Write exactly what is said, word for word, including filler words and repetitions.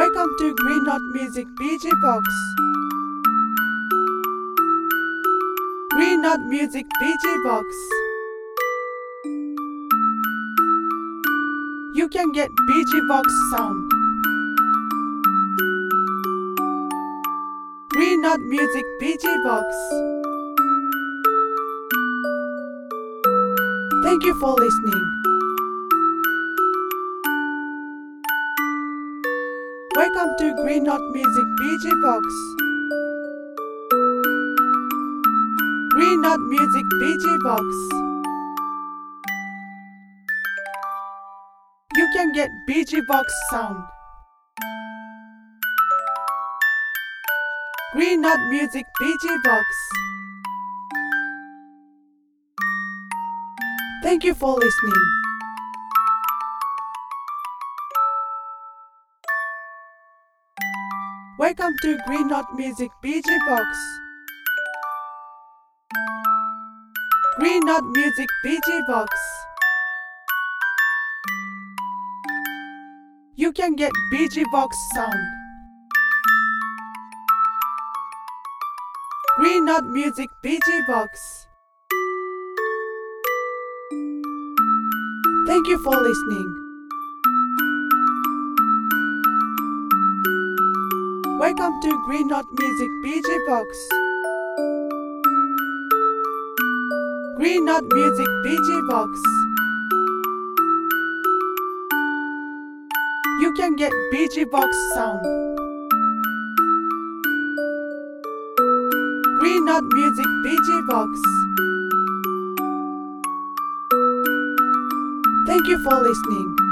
Welcome to Green Knot Music B G Box. Green Knot Music B G Box. You can get B G Box sound. Green Knot Music B G Box. Thank you for listening. Welcome to Green Knot Music B G Box. Green Knot Music B G Box. You can get B G Box sound. Green Knot Music B G Box. Thank you for listening. Welcome to Green Knot Music B G Box. Green Knot Music B G Box. You can get B G Box sound. Green Knot Music B G Box. Thank you for listening. Welcome to Green Knot Music B G Box. Green Knot Music B G Box. You can get B G Box sound. Green Knot Music B G Box. Thank you for listening.